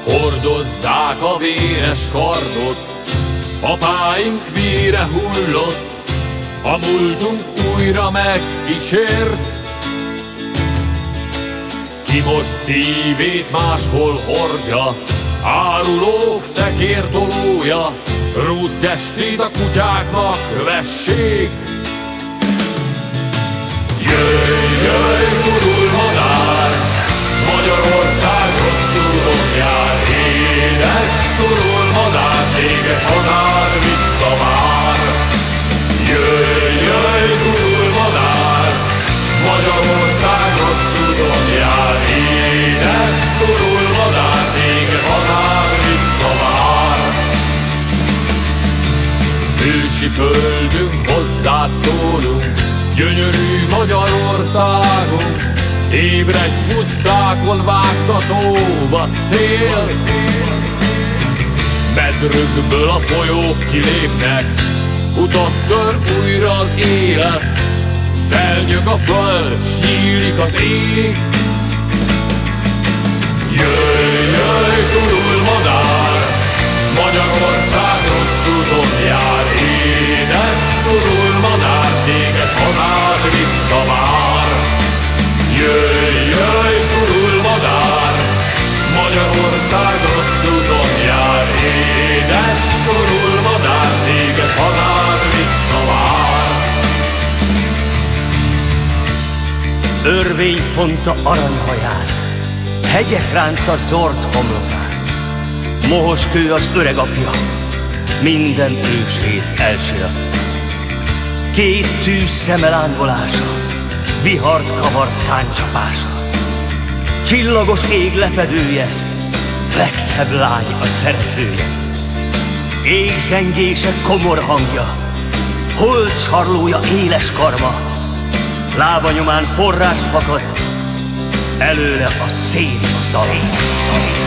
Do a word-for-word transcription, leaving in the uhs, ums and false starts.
Hordozzák a véres kardot, apáink vére hullott, a múltunk újra megkísért. Ki most szívét máshol hordja, árulók szekértolója, rút testét a kutyáknak vessék. Jöjj, jöjj, turul madár, Magyarország rossz úton jár. Édes turul madár, téged hazád visszavár. Jöjj, jöjj, turul madár, Magyarország rossz úton jár. Édes turul madár, téged hazád visszavár. Ősi földünk, hozzád szólunk, gyönyörű Magyarországunk. Ébredj, pusztákon vágtató vad szél. Medrökből a folyók kilépnek, utat tör újra az élet. Felnyög a föld, s nyílik az ég. Jöjj, jöjj, turul madár, Magyarország rossz úton jár. Édes turul madár, téged hazád visszavár. Jöjj, jöjj, turul madár, Magyarország rossz úton jár. Édes turul madár, téged hazád visszavár. Örvény fonta aranyhaját, hegyek ránca zord homlokát. Mohos kő az öreg apja, minden ősét elsiratta. Két tűz szeme lángolása, vihart kavar száncsapása. Csillagos ég lepedője, legszebb lány a szeretője. Égzengése komor hangja, hold sarlója éles karma. Lábanyomán forrás fakad, előle a szél szalad.